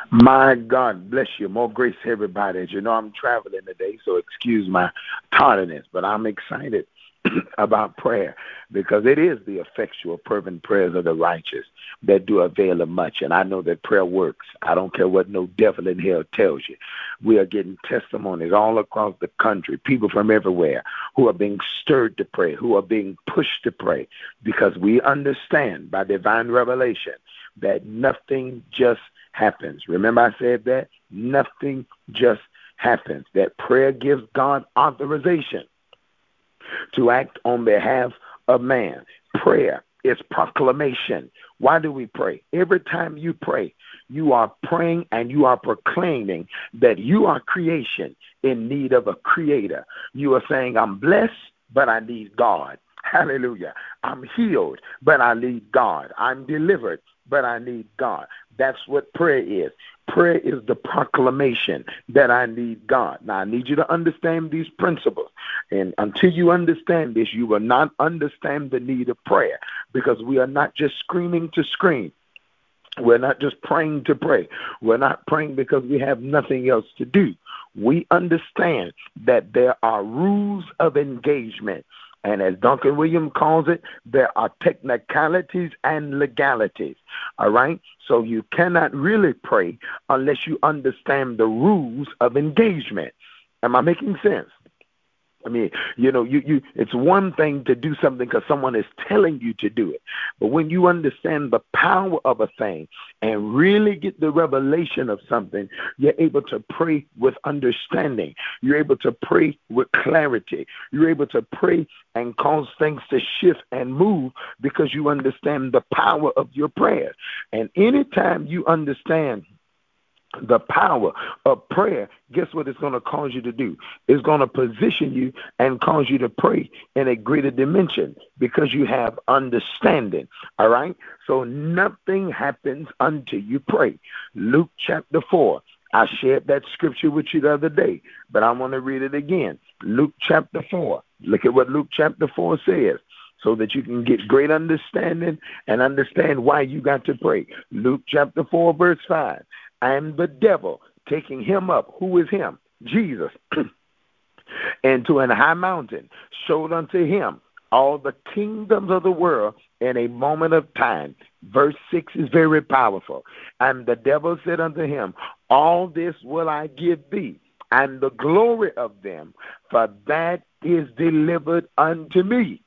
My God bless you. More grace to everybody. As you know, I'm traveling today, so excuse my tardiness, but I'm excited about prayer because it is the effectual, fervent prayers of the righteous that do avail of much. And I know that prayer works. I don't care what no devil in hell tells you. We are getting testimonies all across the country, people from everywhere who are being stirred to pray, who are being pushed to pray, because we understand by divine revelation that nothing just happens. Remember I said that? Nothing just happens. That prayer gives God authorization to act on behalf of man. Prayer is proclamation. Why do we pray? Every time you pray, you are praying and you are proclaiming that you are creation in need of a creator. You are saying, I'm blessed, but I need God. Hallelujah. I'm healed, but I need God. I'm delivered, but I need God. That's what prayer is. Prayer is the proclamation that I need God. Now, I need you to understand these principles. And until you understand this, you will not understand the need of prayer, because we are not just screaming to scream. We're not just praying to pray. We're not praying because we have nothing else to do. We understand that there are rules of engagement. And as Duncan Williams calls it, there are technicalities and legalities. All right? So you cannot really pray unless you understand the rules of engagement. Am I making sense? I mean, it's one thing to do something because someone is telling you to do it. But when you understand the power of a thing and really get the revelation of something, you're able to pray with understanding. You're able to pray with clarity. You're able to pray and cause things to shift and move because you understand the power of your prayers. And anytime you understand the power of prayer, guess what it's going to cause you to do? It's going to position you and cause you to pray in a greater dimension because you have understanding. All right? So nothing happens until you pray. Luke chapter 4. I shared that scripture with you the other day, but I want to read it again. Luke chapter 4. Look at what Luke chapter 4 says, so that you can get great understanding and understand why you got to pray. Luke chapter 4, verse 5. And the devil, taking him up, who is him? Jesus, into an high mountain, showed unto him all the kingdoms of the world in a moment of time. Verse 6 is very powerful. And the devil said unto him, all this will I give thee, and the glory of them, for that is delivered unto me.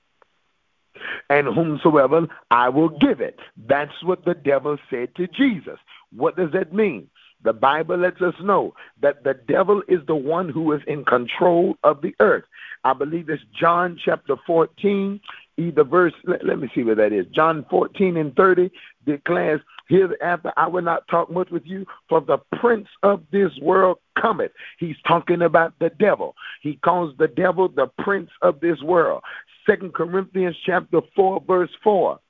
And whomsoever I will give it. That's what the devil said to Jesus. What does that mean? The Bible lets us know that the devil is the one who is in control of the earth. I believe it's John chapter 14, either verse, let me see where that is. John 14 and 30 declares, hereafter I will not talk much with you, for the prince of this world cometh. He's talking about the devil. He calls the devil the prince of this world. 2 Corinthians chapter 4, verse 4.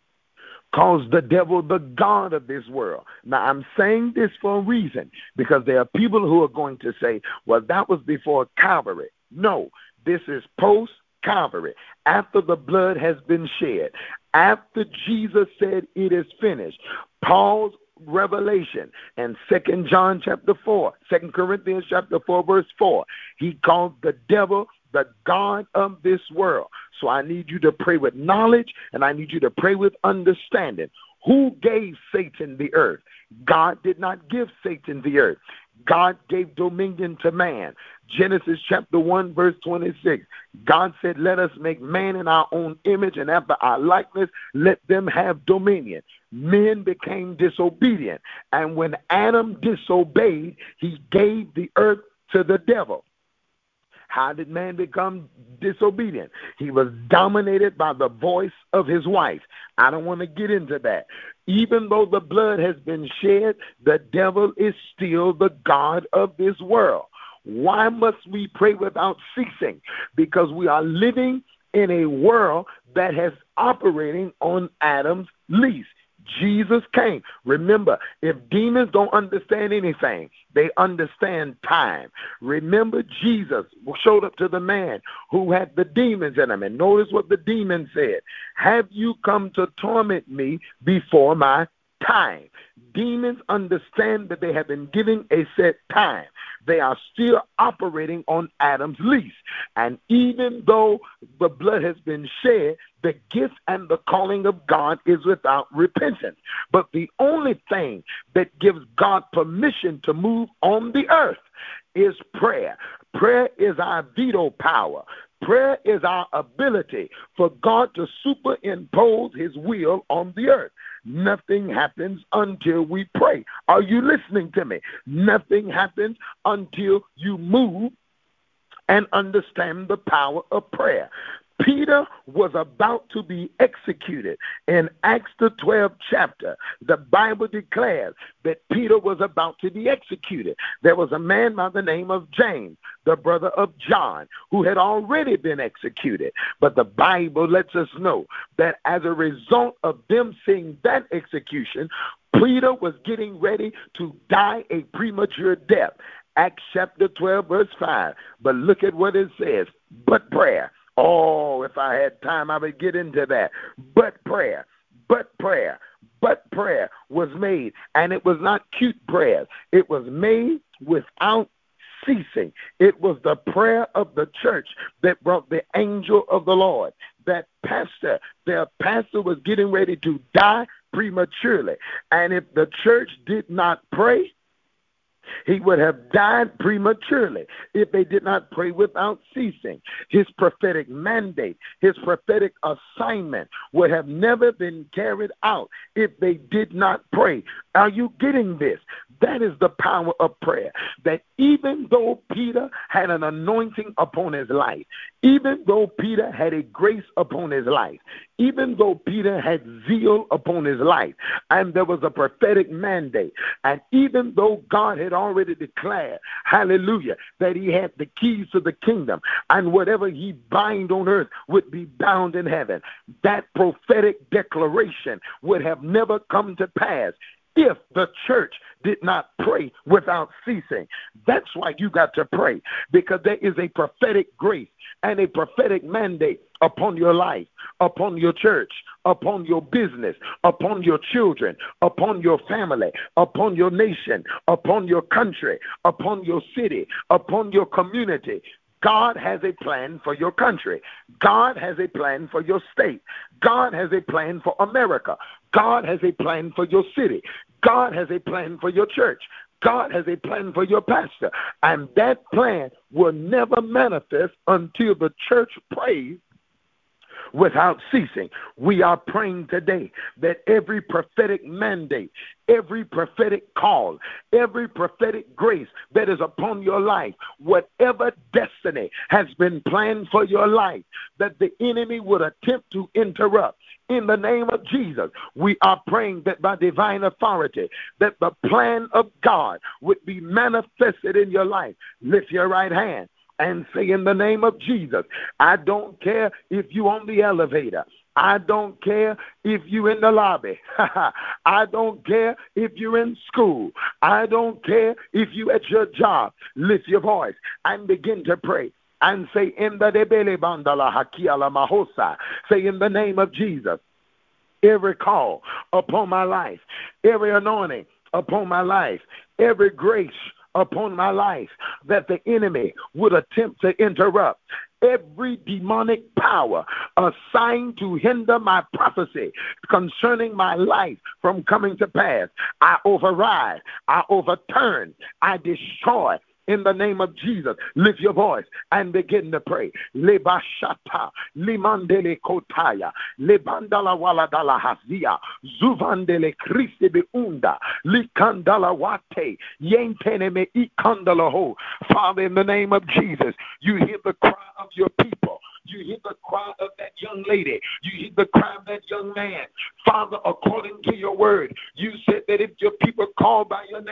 Calls the devil the god of this world. Now, I'm saying this for a reason, because there are people who are going to say, well, that was before Calvary. No, this is post-Calvary, after the blood has been shed, after Jesus said it is finished. Paul's revelation in 2 John chapter 4, 2 Corinthians chapter 4, verse 4, he called the devil the god of this world. So I need you to pray with knowledge, and I need you to pray with understanding. Who gave Satan the earth? God did not give Satan the earth. God gave dominion to man. Genesis chapter 1, verse 26. God said, let us make man in our own image and after our likeness, let them have dominion. Men became disobedient. And when Adam disobeyed, he gave the earth to the devil. How did man become disobedient? He was dominated by the voice of his wife. I don't want to get into that. Even though the blood has been shed, the devil is still the god of this world. Why must we pray without ceasing? Because we are living in a world that has operating on Adam's lease. Jesus came. Remember, if demons don't understand anything, they understand time. Remember, Jesus showed up to the man who had the demons in him. And notice what the demon said. Have you come to torment me before my time? demons understand that they have been given a set time. They are still operating on Adam's lease. And even though the blood has been shed, the gift and the calling of God is without repentance. But the only thing that gives God permission to move on the earth is prayer. Prayer is our veto power. Prayer is our ability for God to superimpose his will on the earth. Nothing happens until we pray. Are you listening to me? Nothing happens until you move and understand the power of prayer. Peter was about to be executed. In Acts the 12th chapter, the Bible declares that Peter was about to be executed. There was a man by the name of James, the brother of John, who had already been executed. But the Bible lets us know that as a result of them seeing that execution, Peter was getting ready to die a premature death. Acts chapter 12, verse 5. But look at what it says. But prayer. Oh, if I had time, I would get into that. But prayer was made. And it was not cute prayers. It was made without ceasing. It was the prayer of the church that brought the angel of the Lord. Their pastor was getting ready to die prematurely. And if the church did not pray, he would have died prematurely if they did not pray without ceasing. His prophetic mandate, his prophetic assignment would have never been carried out if they did not pray. Are you getting this? That is the power of prayer. That even though Peter had an anointing upon his life, even though Peter had a grace upon his life, even though Peter had zeal upon his life, and there was a prophetic mandate, and even though God had already declared, hallelujah, that he had the keys to the kingdom, and whatever he bind on earth would be bound in heaven, that prophetic declaration would have never come to pass if the church did not pray without ceasing. That's why you got to pray, because there is a prophetic grace and a prophetic mandate upon your life, upon your church, upon your business, upon your children, upon your family, upon your nation, upon your country, upon your city, upon your community. God has a plan for your country. God has a plan for your state. God has a plan for America. God has a plan for your city. God has a plan for your church. God has a plan for your pastor. And that plan will never manifest until the church prays without ceasing. We are praying today that every prophetic mandate, every prophetic call, every prophetic grace that is upon your life, whatever destiny has been planned for your life, that the enemy would attempt to interrupt. In the name of Jesus, we are praying that by divine authority, that the plan of God would be manifested in your life. Lift your right hand and say, in the name of Jesus, I don't care if you on the elevator. I don't care if you're in the lobby. I don't care if you're in school. I don't care if you at your job. Lift your voice and begin to pray. And say, in the debele bandala hakiala mahosa. Say, in the name of Jesus, every call upon my life, every anointing upon my life, every grace upon my life that the enemy would attempt to interrupt, every demonic power assigned to hinder my prophecy concerning my life from coming to pass, I override, I overturn, I destroy. In the name of Jesus, lift your voice and begin to pray. Lebashata, limandele kotaya, lebandala waladala hazia, zuvandele kristi beunda, likandala wate, yentene me ikandala ho. Father, in the name of Jesus, you hear the cry of your people. You hear the cry of that young lady. You hear the cry of that young man. Father, according to your word, you said that if your people call by your name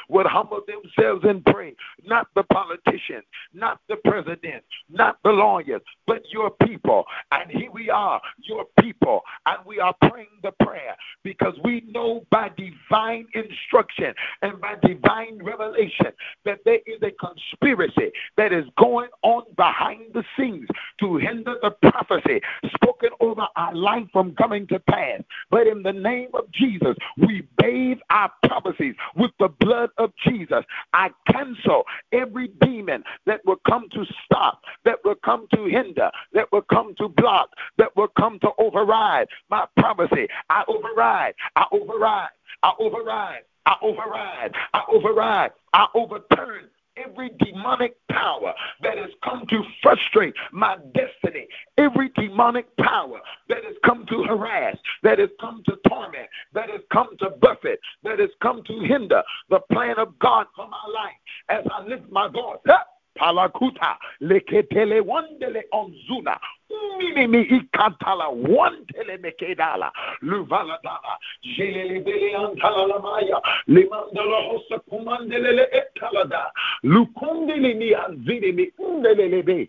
would humble themselves and pray. Not the politicians, not the president, not the lawyers, but your people. And here we are, your people, and we are praying the prayer because we know by divine instruction and by divine revelation that there is a conspiracy that is going on behind the scenes to hinder the prophecy spoken over our life from coming to pass. But in the name of Jesus, we bathe our prophecies with the blood of Jesus. I cancel every demon that will come to stop, that will come to hinder, that will come to block, that will come to override my prophecy. I override, I override, I override, I override, I override, I overturn every demonic power that has come to frustrate my destiny, every demonic power that has come to harass, that has come to torment, that has come to buffet, that has come to hinder the plan of God for my life. As I lift my voice, Palakuta, leketele wandele onzuna, minimi ikantala wandele mekedala, luvaladala, jelelebele antala lamaya, limandala hosa kumandele etalada, lukundele mi anzini mi undelelebe.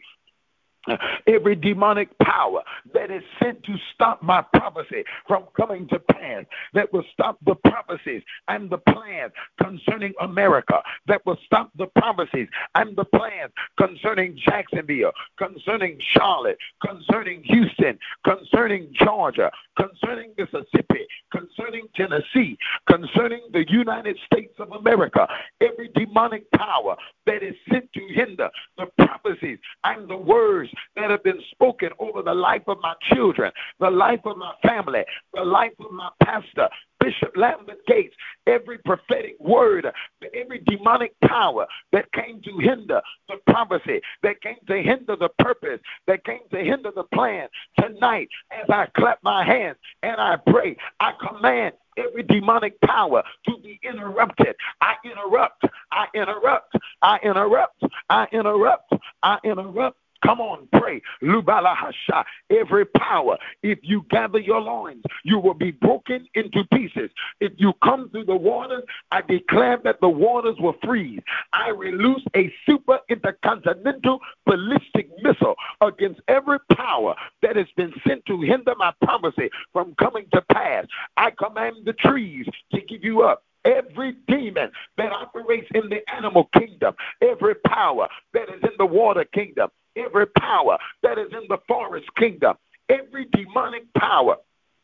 Every demonic power that is sent to stop my prophecy from coming to pass, that will stop the prophecies and the plans concerning America, that will stop the prophecies and the plans concerning Jacksonville, concerning Charlotte, concerning Houston, concerning Georgia, concerning Mississippi, concerning Tennessee, concerning the United States of America. Every demonic power that is sent to hinder the prophecies and the words that have been spoken over the life of my children, the life of my family, the life of my pastor, Bishop Lambert Gates, every prophetic word, every demonic power that came to hinder the prophecy, that came to hinder the purpose, that came to hinder the plan. Tonight, as I clap my hands and I pray, I command every demonic power to be interrupted. I interrupt, I interrupt, I interrupt, I interrupt, I interrupt. Come on, pray. Lubala Hasha. Every power, if you gather your loins, you will be broken into pieces. If you come through the waters, I declare that the waters will freeze. I release a super intercontinental ballistic missile against every power that has been sent to hinder my prophecy from coming to pass. I command the trees to give you up. Every demon that operates in the animal kingdom, every power that is in the water kingdom, every power that is in the forest kingdom, every demonic power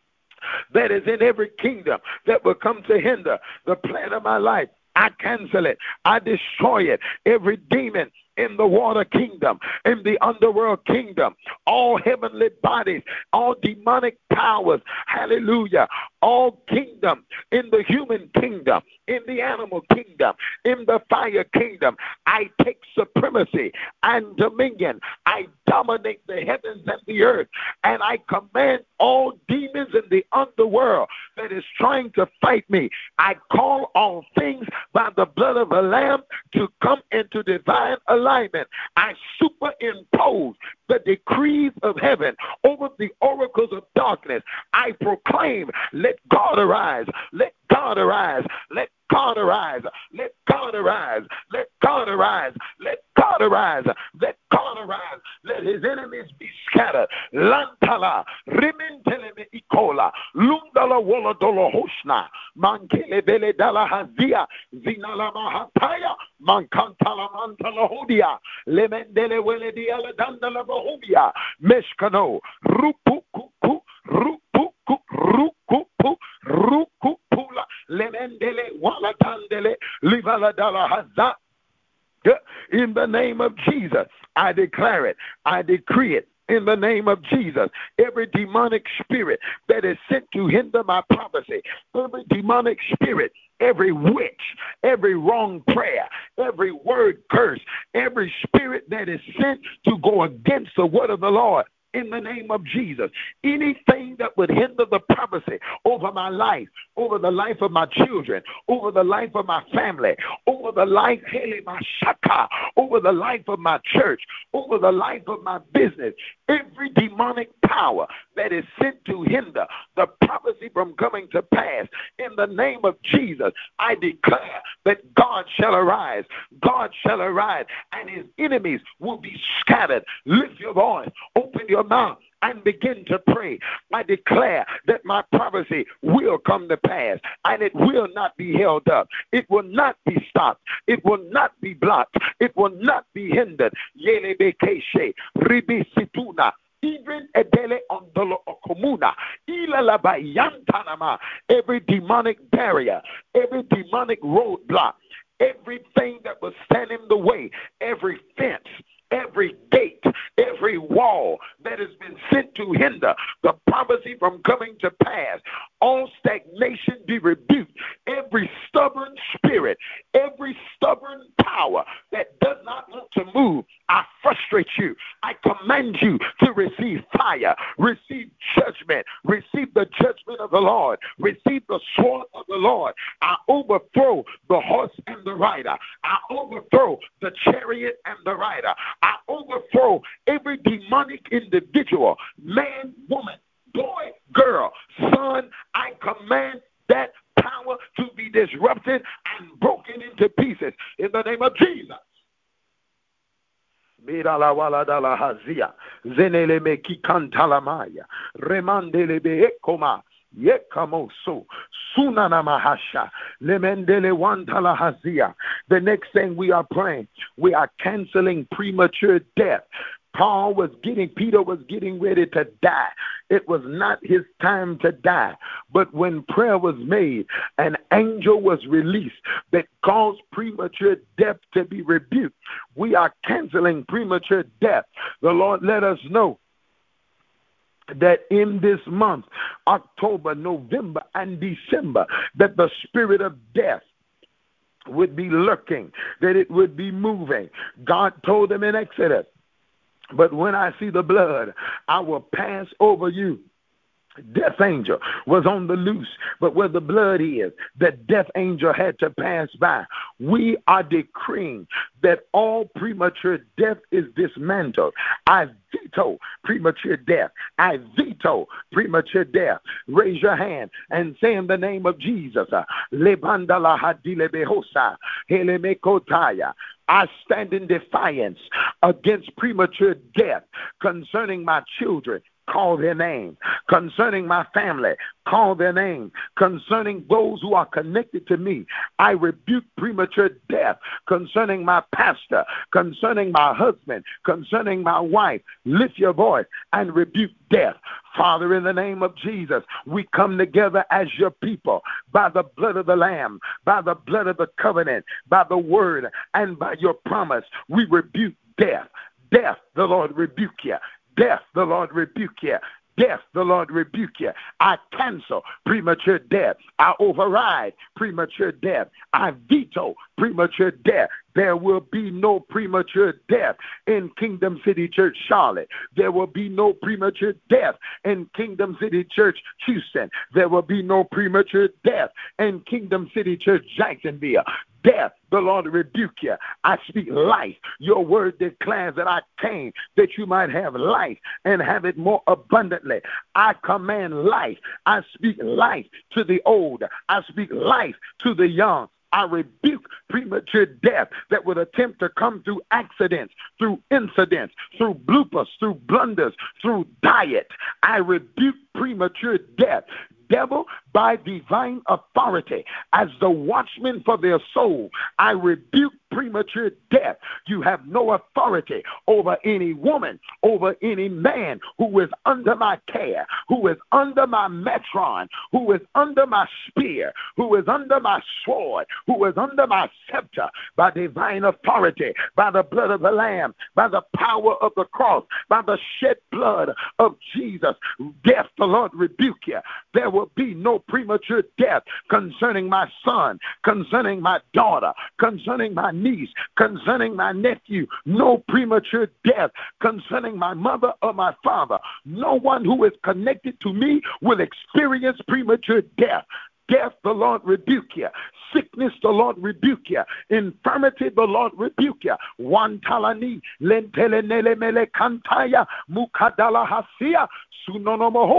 that is in every kingdom that will come to hinder the plan of my life, I cancel it. I destroy it. Every demon in the water kingdom, in the underworld kingdom, all heavenly bodies, all demonic powers, hallelujah, all kingdom, in the human kingdom, in the animal kingdom, in the fire kingdom, I take supremacy and dominion. I dominate the heavens and the earth, and I command all demons in the underworld that is trying to fight me. I call all things by the blood of the Lamb to come into divine alignment. I superimpose the decrees of heaven over the oracles of darkness. I proclaim, let God arise, let God arise, let God arise, let God arise, let God arise, let God arise, let God arise, let his enemies be scattered. Lantala, rimenteleme ikola, lundala wala dolo hoshna, mankele vele dala hazia, zinala mahataya, mankantala mantala hodia, lemendele wele diala dandala bahubia, meshkano, rupukuku, rupuku, rukupu, rukupula, lemendele wala dandele, livala dala hazat. In the name of Jesus, I declare it, I decree it. In the name of Jesus, every demonic spirit that is sent to hinder my prophecy, every demonic spirit, every witch, every wrong prayer, every word curse, every spirit that is sent to go against the word of the Lord, in the name of Jesus, anything that would hinder the prophecy over my life, over the life of my children, over the life of my family, over the life, over the life of my church, over the life of my business, every demonic power that is sent to hinder the prophecy prophecy from coming to pass. In the name of Jesus, I declare that God shall arise. God shall arise, and his enemies will be scattered. Lift your voice, open your mouth, and begin to pray. I declare that my prophecy will come to pass, and it will not be held up. It will not be stopped. It will not be blocked. It will not be hindered. Yelebekeshe, ribisituna, even edele ondolo okomuna, ilalabayantanama, every demonic barrier, every demonic roadblock, everything that was standing in the way, every fence, every gate, every wall that has been sent to hinder the prophecy from coming to pass, all stagnation be rebuked. Every stubborn spirit, every stubborn power that does not want to move, I frustrate you. I command you to receive fire, receive judgment, receive the judgment of the Lord, receive the sword of the Lord. I overthrow the horse and the rider. I overthrow the chariot and the rider. I overthrow every demonic individual, man, woman, boy, girl, son. I command that power to be disrupted and broken into pieces in the name of Jesus. Yekamoso Sunana Mahasha Lemendele Wantala Hazia. The next thing we are praying, we are canceling premature death. Peter was getting ready to die. It was not his time to die. But when prayer was made, an angel was released that caused premature death to be rebuked. We are canceling premature death. The Lord let us know that in this month, October, November, and December, that the spirit of death would be lurking, that it would be moving. God told them in Exodus, but when I see the blood, I will pass over you. Death angel was on the loose, but where the blood is, the death angel had to pass by. We are decreeing that all premature death is dismantled. I veto premature death. I veto premature death. Raise your hand and say in the name of Jesus, Lebandala hadile behosa, helemekotaya. I stand in defiance against premature death concerning my children. Call their name. Concerning my family, call their name. Concerning those who are connected to me, I rebuke premature death. Concerning my pastor, concerning my husband, concerning my wife, lift your voice and rebuke death. Father, in the name of Jesus, we come together as your people by the blood of the Lamb, by the blood of the covenant, by the word, and by your promise. We rebuke death. Death, the Lord rebuke you. Death, the Lord rebuke you. Death, the Lord rebuke you. I cancel premature death. I override premature death. I veto premature death. There will be no premature death in Kingdom City Church, Charlotte. There will be no premature death in Kingdom City Church, Houston. There will be no premature death in Kingdom City Church, Jacksonville. Death, the Lord rebuke you. I speak life. Your word declares that I came that you might have life and have it more abundantly. I command life. I speak life to the old. I speak life to the young. I rebuke premature death that would attempt to come through accidents, through incidents, through bloopers, through blunders, through diet. I rebuke premature death. Devil, by divine authority, as the watchman for their soul, I rebuke premature death. You have no authority over any woman, over any man who is under my care, who is under my metron, who is under my spear, who is under my sword, who is under my scepter, by divine authority, by the blood of the Lamb, by the power of the cross, by the shed blood of Jesus. Death, the Lord rebuke you. There will be no premature death concerning my son, concerning my daughter, concerning my niece, concerning my nephew. No premature death concerning my mother or my father. No one who is connected to me will experience premature death. Death, the Lord rebuke you. Sickness, the Lord rebuke you. Infirmity, the Lord rebuke you. Wantalani, lentelenele mele kantaya, mukadala hasia, sunonomoho.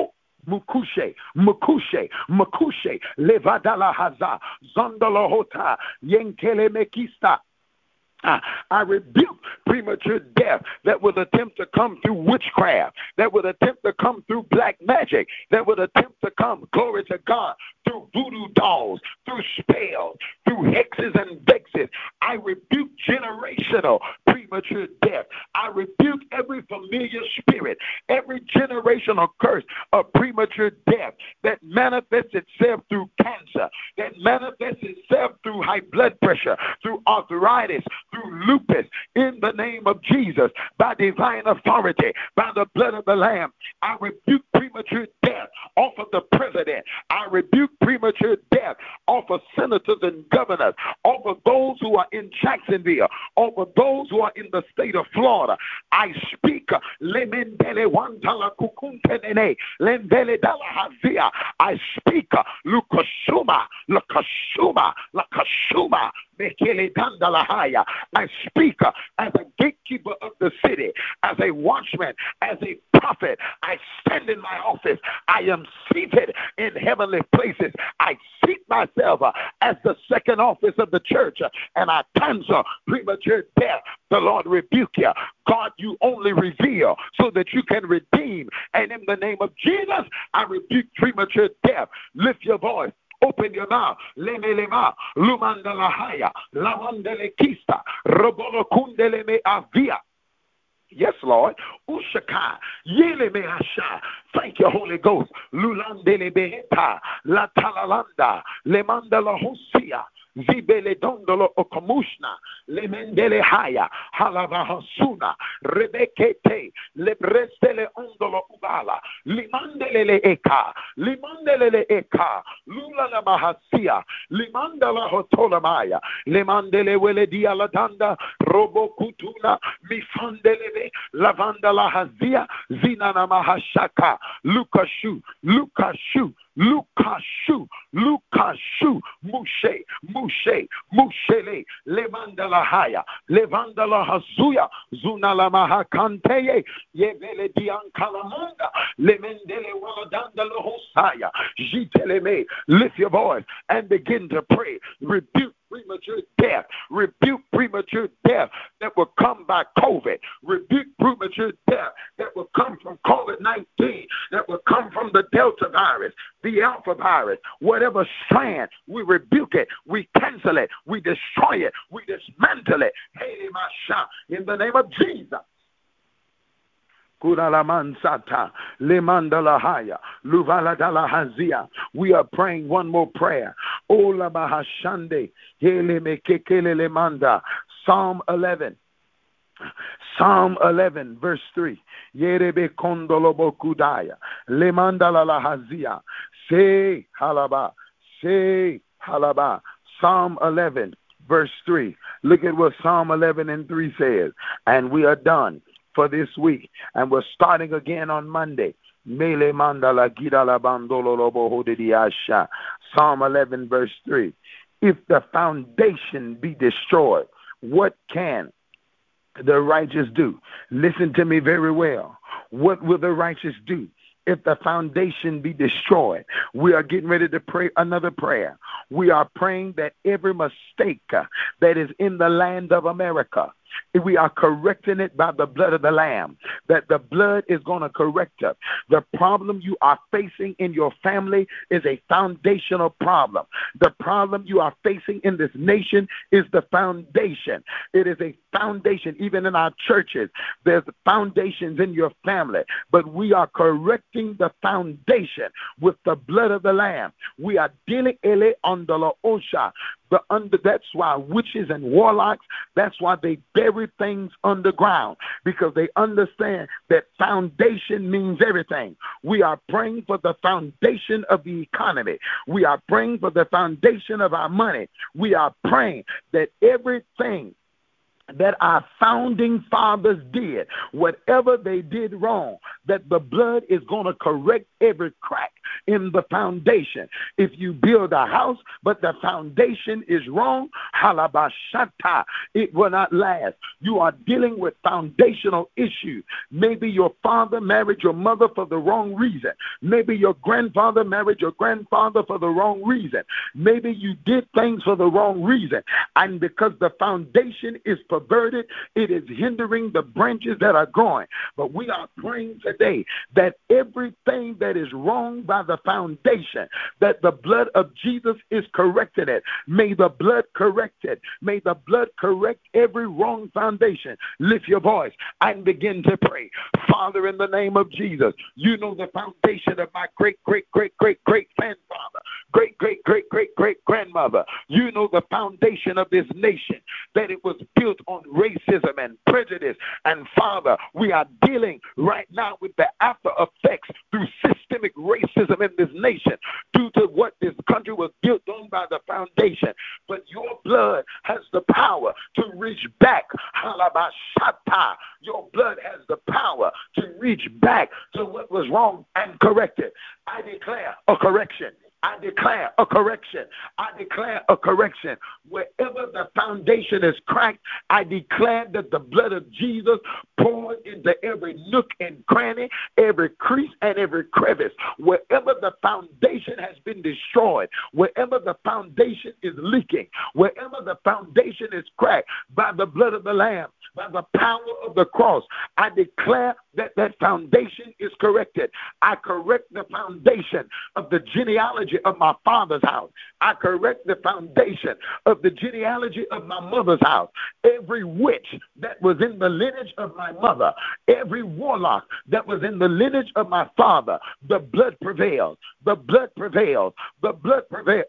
Mukushe, Mukushe, Mukushe, Levadala Haza, Zondalohota, Yenkele Mekista. I rebuke premature death that would attempt to come through witchcraft, that would attempt to come through black magic, that would attempt to come, glory to God, through voodoo dolls, through spells, through hexes and vexes. I rebuke generational premature death. I rebuke every familiar spirit, every generational curse of premature death that manifests itself through cancer, that manifests itself through high blood pressure, through arthritis, through lupus, in the name of Jesus, by divine authority, by the blood of the Lamb. I rebuke premature death off of the president. I rebuke premature death off of senators and governors, off of those who are in Jacksonville, off of those who are in the state of Florida. I speak. I speak. Lukashuma, Lakashuma, Lakashuma. I speak as a gatekeeper of the city, as a watchman, as a prophet. I stand in my office. I am seated in heavenly places. I seat myself as the second office of the church, and I cancel premature death. The Lord rebuke you. God, you only reveal so that you can redeem. And in the name of Jesus, I rebuke premature death. Lift your voice. Open your mouth. Lemelema, Lumandalahaya, Lavandele Kista, Robolo Kundele me Avia. Yes, Lord. Ushaka, Yele me Asha. Thank you, Holy Ghost. Lulandele Beheta, La Talalanda, Lemandala Hosia. Zibele dondolo okomushna, lemendele haya, halavahasuna, rebekete, lebrestele ondolo ubala, limandele eka, lula la mahasia, limandala hotolamaya, lemandele wele dialatanda, robo kutuna, mifandelebe, lavanda la hazia, zinana mahashaka, Lukashu, Mushe, Mushele, Levandala Haya, Levandala Hasuya, Zunala Mahakanteye, Yevele Diankalamanda, Lemendele Waladandala Hosaya, Jiteleme. Lift your voice and begin to pray. Rebuke premature death. Rebuke premature death that will come by COVID. Rebuke premature death that will come from COVID-19, that will come from the Delta virus, the Alpha virus, whatever strand, we rebuke it, we cancel it, we destroy it, we dismantle it. Hey, Masha, in the name of Jesus. We are praying one more prayer. Psalm 11. Psalm 11, verse 3. Yerebe kondolobo kudaya. Lemandala lahazia. Say halaba. Say halaba. Psalm 11, verse 3. Look at what Psalm 11 and 3 says. And we are done for this week, and we're starting again on Monday. Mele mandala gidala bandolo lobo hodediasha. Psalm 11 verse 3. If the foundation be destroyed, what can the righteous do? Listen to me very well. What will the righteous do if the foundation be destroyed? We are getting ready to pray another prayer. We are praying that every mistake that is in the land of America, we are correcting it by the blood of the Lamb, that the blood is going to correct us. The problem you are facing in your family is a foundational problem. The problem you are facing in this nation is the foundation. It is a foundation. Even in our churches, there's foundations in your family, but we are correcting the foundation with the blood of the Lamb. We are dealing ele under la osha. That's why witches and warlocks, that's why they bury things underground, because they understand that foundation means everything. We are praying for the foundation of the economy. We are praying for the foundation of our money. We are praying that everything that our founding fathers did, whatever they did wrong, that the blood is going to correct every crack. in the foundation. If you build a house, but the foundation is wrong, halabashata, it will not last. You are dealing with foundational issues. Maybe your father married your mother for the wrong reason. Maybe your grandfather married your grandfather for the wrong reason. Maybe you did things for the wrong reason. And because the foundation is perverted, it is hindering the branches that are growing. But we are praying today that everything that is wrong by the foundation, that the blood of Jesus is correcting it. May the blood correct it. May the blood correct every wrong foundation. Lift your voice and begin to pray. Father, in the name of Jesus, you know the foundation of my great grandfather, great grandmother. You know the foundation of this nation, that it was built on racism and prejudice. And Father, we are dealing right now with the after effects through systemic racism in this nation due to what this country was built on by the foundation. But your blood has the power to reach back. Halabashata. Your blood has the power to reach back to what was wrong and correct it. I declare a correction. I declare a correction. I declare a correction. Wherever the foundation is cracked, I declare that the blood of Jesus poured into every nook and cranny, every crease and every crevice. Wherever the foundation has been destroyed, wherever the foundation is leaking, wherever the foundation is cracked, by the blood of the Lamb, by the power of the cross, I declare that that foundation is corrected. I correct the foundation of the genealogy of my father's house. I correct the foundation of the genealogy of my mother's house. Every witch that was in the lineage of my mother, every warlock that was in the lineage of my father, the blood prevails. The blood prevails. The blood prevails.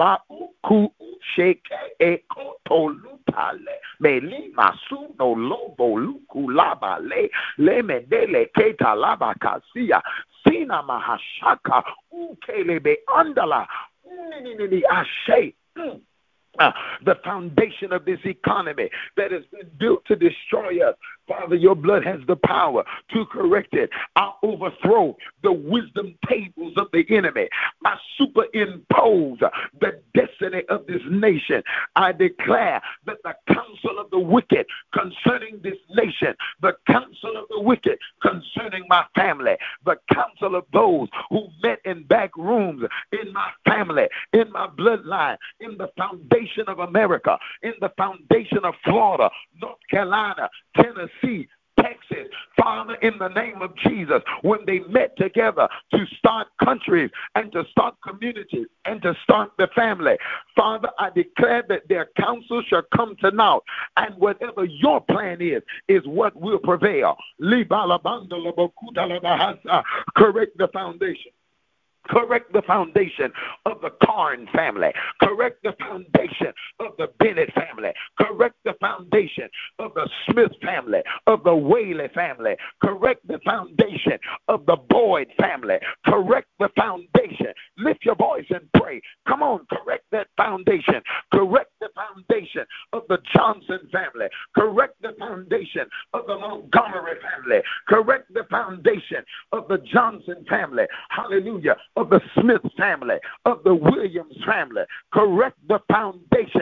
Meli masu no lobo luku labale le medele keta laba kasia sina mahashaka ukelebe andala nini ashe. The foundation of this economy that has been built to destroy us. Father, your blood has the power to correct it. I overthrow the wisdom tables of the enemy. I superimpose the destiny of this nation. I declare that the counsel of the wicked concerning this nation, the counsel of the wicked concerning my family, the counsel of those who met in back rooms in my family, in my bloodline, in the foundation of America, in the foundation of Florida, North Carolina, Tennessee, Texas, Father, in the name of Jesus, when they met together to start countries and to start communities and to start the family, Father, I declare that their counsel shall come to naught, and whatever your plan is what will prevail. Correct the foundation. Correct the foundation of the Karn family. Correct the foundation of the Bennett family. Correct the foundation of the Smith family, of the Whaley family. Correct the foundation of the Boyd family. Correct the foundation. Lift your voice and pray. Come on, correct that foundation. Correct the foundation of the Johnson family. Correct the foundation of the Montgomery family. Correct the foundation of the Johnson family. Hallelujah. Of the Smith family, of the Williams family. Correct the foundation.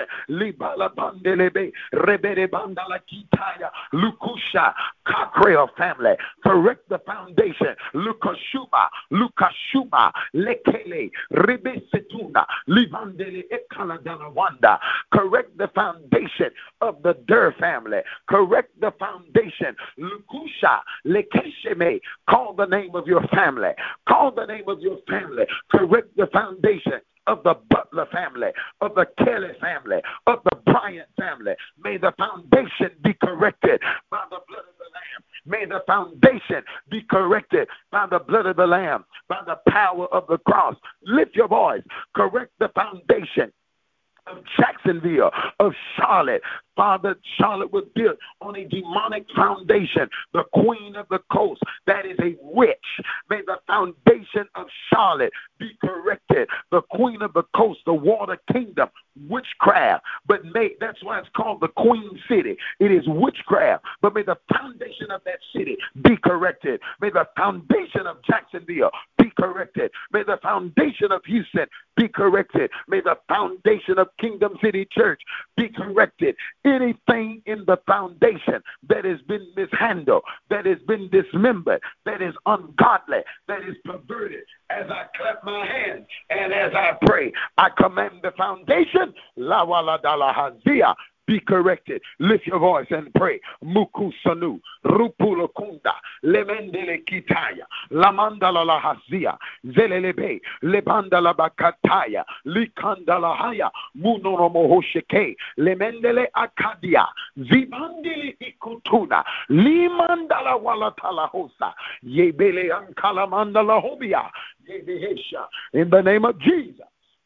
Lukusha, Cockrell family. Correct the foundation. Lukashuma, Lekele, Ribesituna, Livandele, Ekaladana. Correct the foundation of the Durr family. Correct the foundation. Lukusha, Lekesheme. Call the name of your family. Call the name of your family. Correct the foundation of the Butler family, of the Kelly family, of the Bryant family. May the foundation be corrected by the blood of the Lamb. May the foundation be corrected by the blood of the Lamb, by the power of the cross. Lift your voice. Correct the foundation of Jacksonville, of Charlotte. Father, Charlotte was built on a demonic foundation. The queen of the coast, that is a witch. May the foundation of Charlotte be corrected. The queen of the coast, the water kingdom, witchcraft. But that's why it's called the Queen City. It is witchcraft. But may the foundation of that city be corrected. May the foundation of Jacksonville be corrected. May the foundation of Houston be corrected. May the foundation of Kingdom City Church be corrected. Anything in the foundation that has been mishandled, that has been dismembered, that is ungodly, that is perverted, as I clap my hands and as I pray, I command the foundation, la wala dala hazia, be corrected. Lift your voice and pray. Muku sanu, rupulo kunda, lemendele kitaya, lamandala la hazia, zelelebe, lebandala bakataya, likandala haya, munoromo hosheke, lemendele akadia, zibandili ikutuna, limandala walatala hosa, yebele ankalamandala hobia, yebehesha. In the name of Jesus.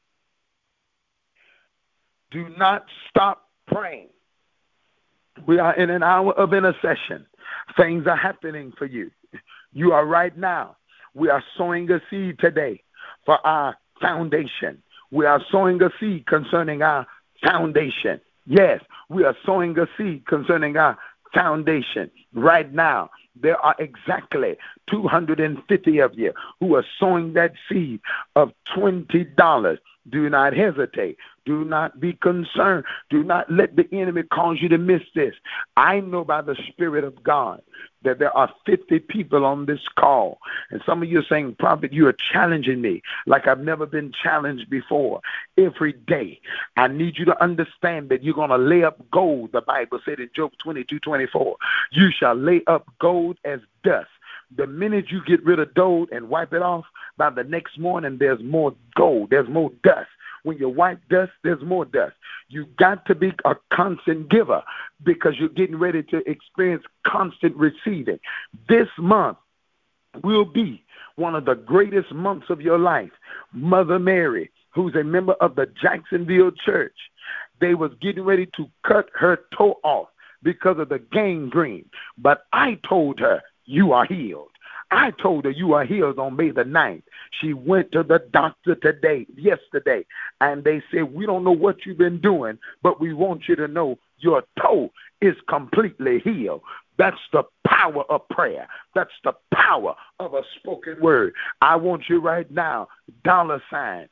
Do not stop praying. We are in an hour of intercession. Things are happening for you. You are right now. We are sowing a seed today for our foundation. We are sowing a seed concerning our foundation. Yes, we are sowing a seed concerning our foundation. Right now, there are exactly 250 of you who are sowing that seed of $20. Do not hesitate. Do not be concerned. Do not let the enemy cause you to miss this. I know by the Spirit of God that there are 50 people on this call. And some of you are saying, Prophet, you are challenging me like I've never been challenged before. Every day, I need you to understand that you're going to lay up gold. The Bible said in Job 22:24, you shall lay up gold as dust. The minute you get rid of gold and wipe it off, by the next morning, there's more gold. There's more dust. When you wipe dust, there's more dust. You got to be a constant giver because you're getting ready to experience constant receiving. This month will be one of the greatest months of your life. Mother Mary, who's a member of the Jacksonville Church, they was getting ready to cut her toe off because of the gangrene. But I told her, you are healed. I told her you are healed on May the 9th. She went to the doctor yesterday, and they said, we don't know what you've been doing, but we want you to know your toe is completely healed. That's the power of prayer. That's the power of a spoken word. I want you right now, $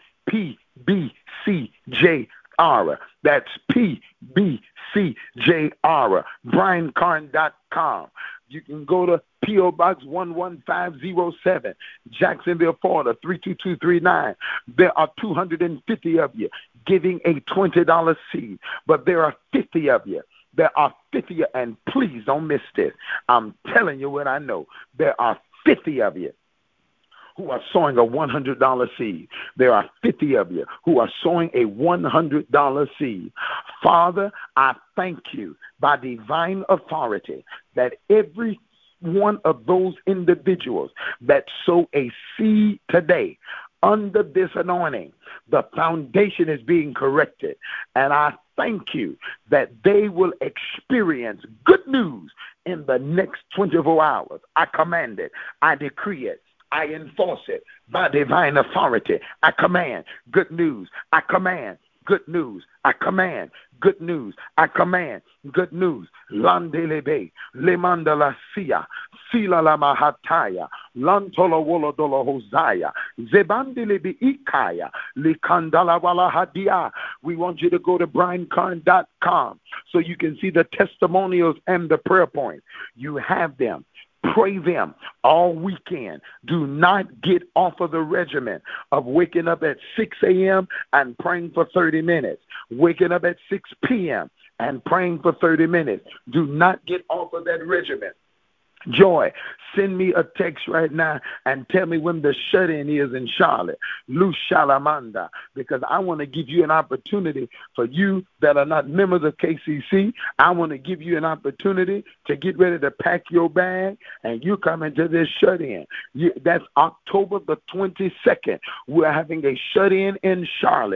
PBCJR. That's PBCJR. BrianCarn.com. You can go to P.O. Box 11507, Jacksonville, Florida, 32239. There are 250 of you giving a $20 seed, but there are 50 of you. There are 50, and please don't miss this. I'm telling you what I know. There are 50 of you who are sowing a $100 seed. There are 50 of you who are sowing a $100 seed. Father, I thank you by divine authority that every one of those individuals that sow a seed today under this anointing, the foundation is being corrected. And I thank you that they will experience good news in the next 24 hours. I command it. I decree it. I enforce it by divine authority. I command good news. I command good news. I command good news. I command good news. Landelebe, lemandala sia, sila la mahataya, lantolo wolodolo hosaya, zebandelebi ikaya, likandala wala hadia. We want you to go to BrianCarn.com so you can see the testimonials and the prayer points. You have them. Pray them all weekend. Do not get off of the regimen of waking up at 6 a.m. and praying for 30 minutes, waking up at 6 p.m. and praying for 30 minutes. Do not get off of that regimen. Joy, send me a text right now and tell me when the shut-in is in Charlotte, Lou Shalamanda, because I want to give you an opportunity for you that are not members of KCC. I want to give you an opportunity to get ready to pack your bag and you come into this shut-in. That's October the 22nd. We're having a shut-in in Charlotte.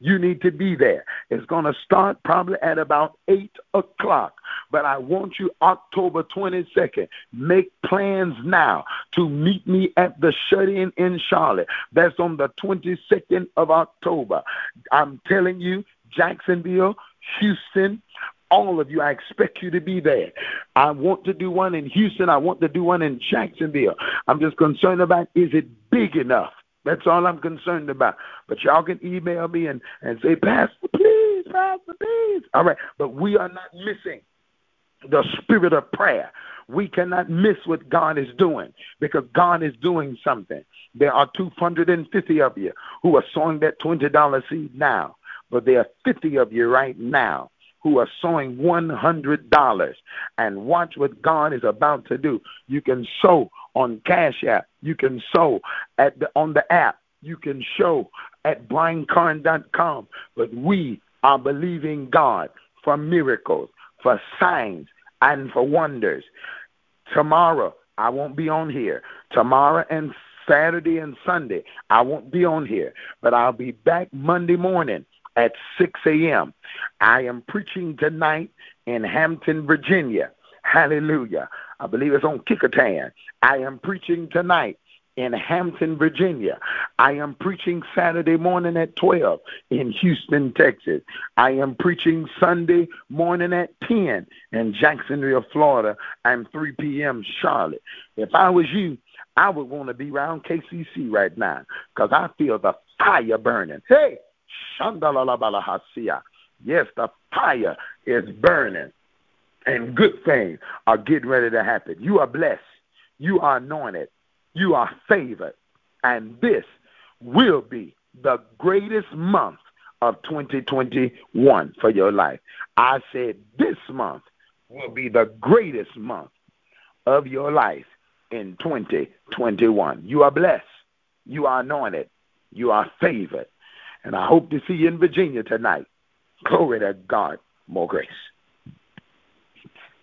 You need to be there. It's going to start probably at about 8 o'clock. But I want you October 22nd. Make plans now to meet me at the Shut-In in Charlotte. That's on the 22nd of October. I'm telling you, Jacksonville, Houston, all of you, I expect you to be there. I want to do one in Houston. I want to do one in Jacksonville. I'm just concerned about, is it big enough? That's all I'm concerned about. But y'all can email me and say, Pastor, please, Pastor, please. All right, but we are not missing the spirit of prayer. We cannot miss what God is doing because God is doing something. There are 250 of you who are sowing that $20 seed now, but there are 50 of you right now who are sowing $100. And watch what God is about to do. You can sow on Cash App. You can sow on the app. You can sow at briancarn.com. But we are believing God for miracles, for signs, and for wonders. Tomorrow, I won't be on here. Tomorrow and Saturday and Sunday, I won't be on here. But I'll be back Monday morning at 6 a.m. I am preaching tonight in Hampton, Virginia. Hallelujah. I believe it's on Kickertan. I am preaching tonight in Hampton, Virginia. I am preaching Saturday morning at 12 in Houston, Texas. I am preaching Sunday morning at 10 in Jacksonville, Florida, and 3 p.m. Charlotte. If I was you, I would want to be around KCC right now because I feel the fire burning. Hey, Shandalalabalahasiya. Yes, the fire is burning, and good things are getting ready to happen. You are blessed. You are anointed. You are favored. And this will be the greatest month of 2021 for your life. I said this month will be the greatest month of your life in 2021. You are blessed. You are anointed. You are favored. And I hope to see you in Virginia tonight. Glory to God. More grace.